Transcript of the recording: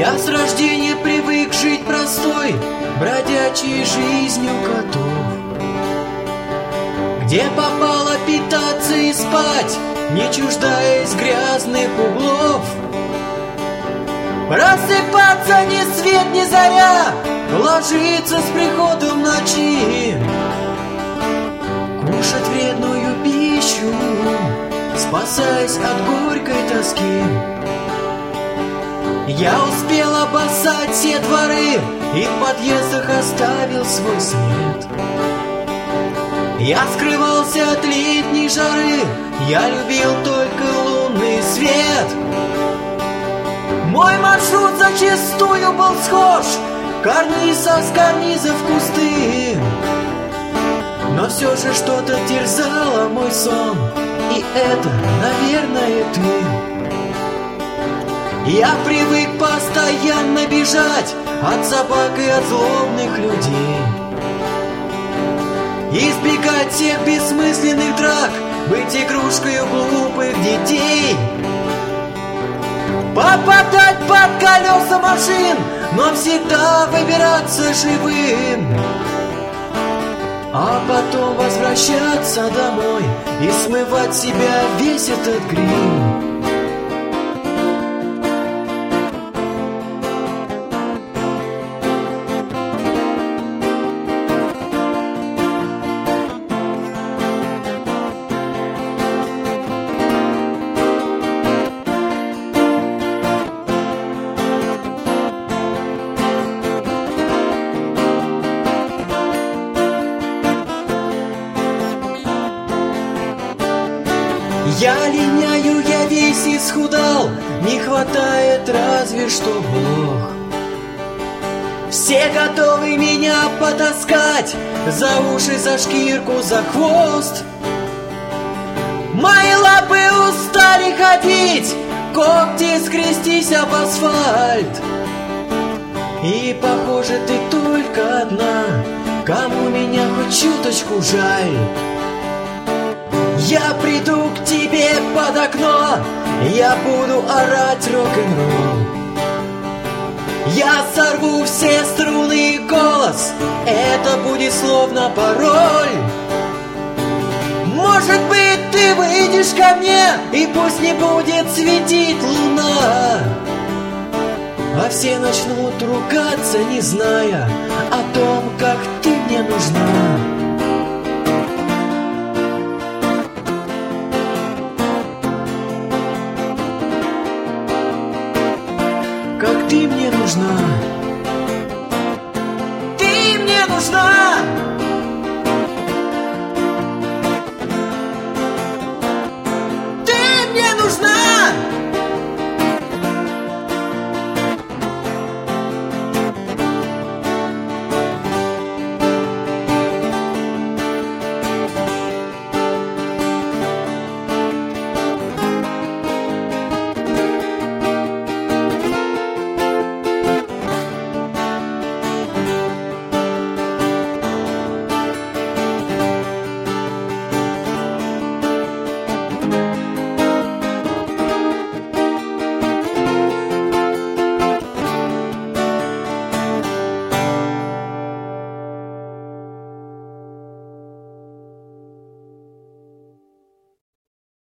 Я с рождения привык жить простой, бродячей жизнью котов. Где попало питаться и спать, не чуждаясь грязных углов. Просыпаться ни свет ни заря, ложиться с приходом ночи, кушать вредную пищу, спасаясь от горькой тоски. Я успел обоссать все дворы и в подъездах оставил свой след. Я скрывался от летней жары, я любил только лунный свет. Мой маршрут зачастую был схож, карниза с карнизов кусты. Но все же что-то терзало мой сон, и это, наверное, ты. Я привык постоянно бежать от собак и от злобных людей, избегать всех бессмысленных драк, быть игрушкой глупых детей, попадать под колеса машин, но всегда выбираться живым, а потом возвращаться домой и смывать с себя весь этот грим. Я линяю, я весь исхудал, не хватает разве что блох. Все готовы меня потаскать за уши, за шкирку, за хвост. Мои лапы устали ходить, когти скрестись об асфальт. И похоже, ты только одна, кому меня хоть чуточку жаль. Я приду к тебе под окно, я буду орать рок-н-ролл. Я сорву все струны и голос, это будет словно пароль. Может быть, ты выйдешь ко мне, и пусть не будет светить луна, а все начнут ругаться, не зная о том, как ты мне нужна. Как ты мне нужна.